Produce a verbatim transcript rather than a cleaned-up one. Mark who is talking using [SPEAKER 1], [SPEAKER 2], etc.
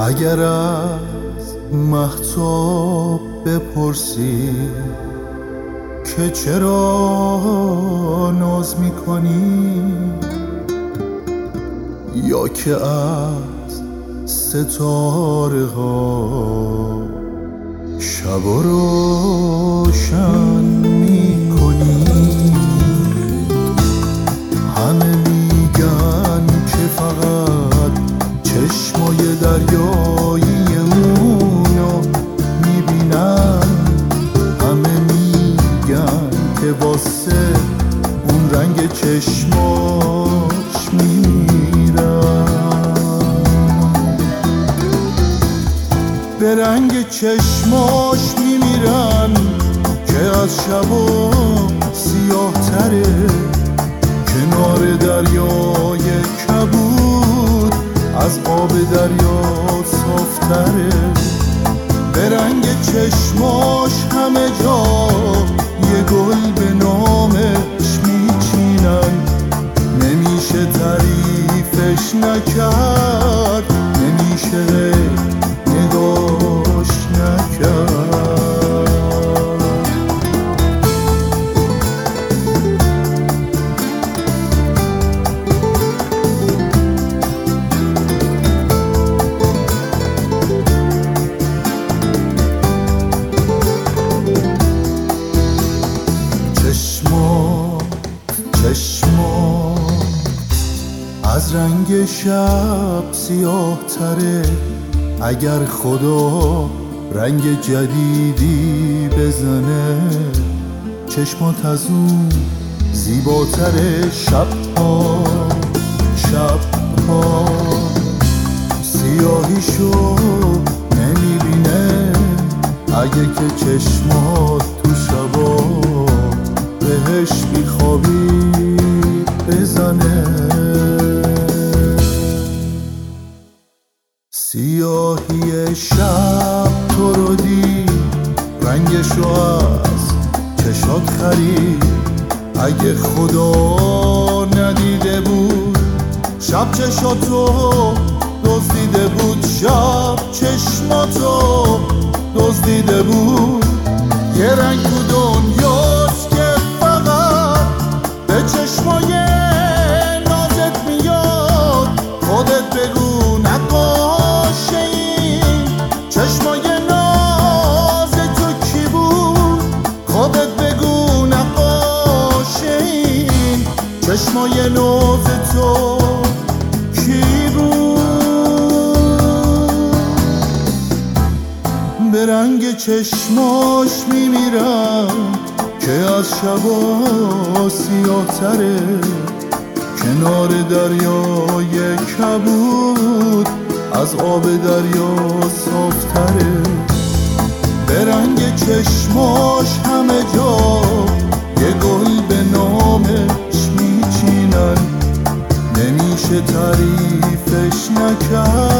[SPEAKER 1] اگر از مهتاب بپرسی که چرا ناز میکنی، یا که از ستاره ها شب و روشن میکنی، همه میگن که فقط چشمای دریایی اونو میبینن، همه میگن که واسه اون رنگ چشماش میمیرن، به رنگ چشماش میمیرن که از شبا سیاه تره، کنار دریای کبود از آب دریا صافتره، به رنگ چشماش همه جا یه گل به نامش میچینن، نمیشه تعریفش نکرد، نمیشه نگاش نکرد. چشما از رنگ شب سیاه تره، اگر خدا رنگ جدیدی بزنه چشمات از اون زیباتره. شب ها شب ها سیاهیشو نمیبینه، اگه که چشمات تو شبا بهش بیخوابی بزنه. سیاهی شب تو رو دید، رنگشو از چشات خرید، اگه خدا ندیده بود شب چشاتو دزدیده بود، شب چشماتو دزدیده بود. یه رنگ تو دنیاست که فقط به چشمای نازت میاد، خودت بگو نقاش این چشمای ناز تو کی بود، خودت بگو نقاش این چشمای ناز تو کی بود. به رنگ چشماش میمیرم که از شبا سیاه تره، کنار دریای کبود از آب دریا صافتره، به رنگ چشماش همه جا یه گل به نامش میچینن، نمیشه تعریفش نکرد،